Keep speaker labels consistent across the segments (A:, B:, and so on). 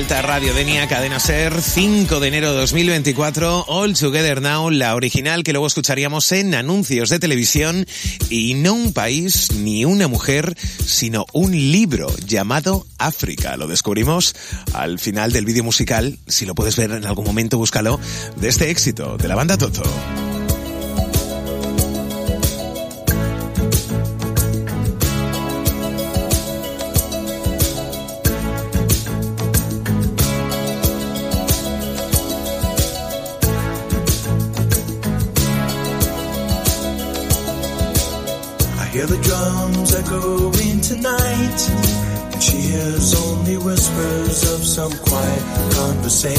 A: Alta Radiodenia, Cadena Ser, 5 de enero de 2024, All Together Now, la original que luego escucharíamos en anuncios de televisión, y no un país ni una mujer, sino un libro llamado África. Lo descubrimos al final del vídeo musical, si lo puedes ver en algún momento, búscalo, de este éxito de la banda Toto.
B: Hear the drums echoing tonight, and she hears only whispers of some quiet conversation.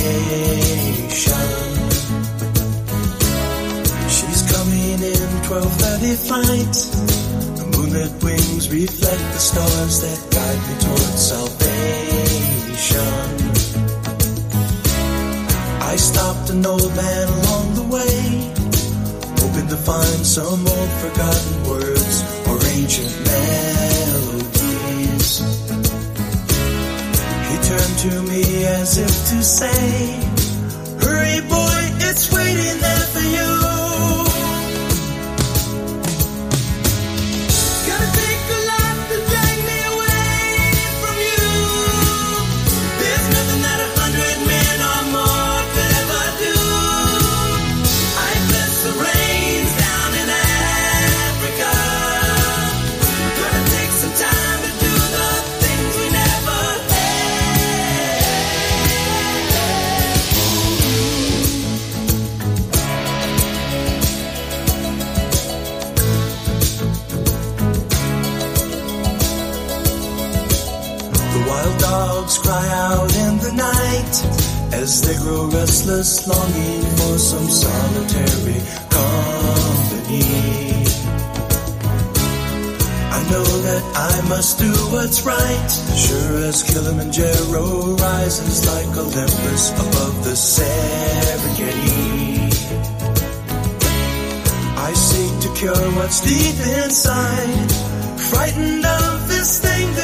B: She's coming in 12:30 flight. The moonlit wings reflect the stars that guide me towards salvation. I stopped an old man along the way, hoping to find some old forgotten words or ancient melodies. He turned to me as if to say, hurry boy, it's waiting there for you. Gotta take a lot to drag me away from you. There's nothing that 100 men or more could ever do. I bless the rains down in Africa. Gonna take some time to do the things we never The wild dogs cry out in the night as they grow restless, longing for some solitary company. I know that I must do what's right, sure as Kilimanjaro rises like Olympus above the Serengeti. I seek to cure what's deep inside, frightened of this thing that